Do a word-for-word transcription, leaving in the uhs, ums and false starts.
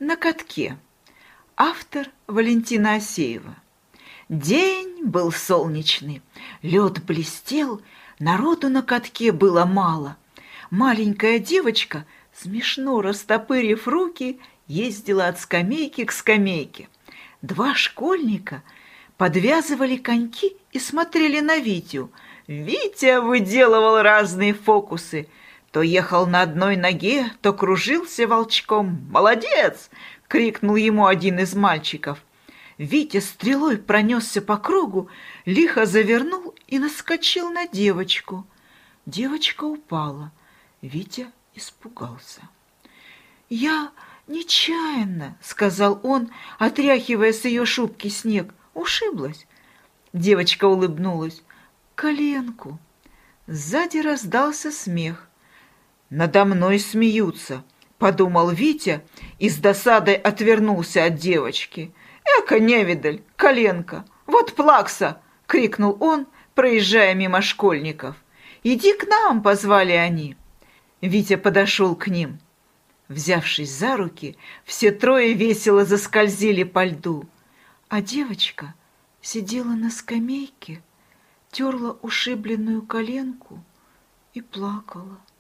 На катке. Автор Валентина Асеева. День был солнечный, лед блестел, народу на катке было мало. Маленькая девочка, смешно растопырив руки, ездила от скамейки к скамейке. Два школьника подвязывали коньки и смотрели на Витю. Витя выделывал разные фокусы. То ехал на одной ноге, то кружился волчком. «Молодец!» — крикнул ему один из мальчиков. Витя стрелой пронесся по кругу, лихо завернул и наскочил на девочку. Девочка упала. Витя испугался. «Я нечаянно», — сказал он, отряхивая с ее шубки снег. «Ушиблась». Девочка улыбнулась. «Коленку». Сзади раздался смех. «Надо мной смеются», — подумал Витя и с досадой отвернулся от девочки. «Эка невидаль, коленка! Вот плакса!» — крикнул он, проезжая мимо школьников. «Иди к нам!» — позвали они. Витя подошел к ним. Взявшись за руки, все трое весело заскользили по льду, а девочка сидела на скамейке, терла ушибленную коленку и плакала.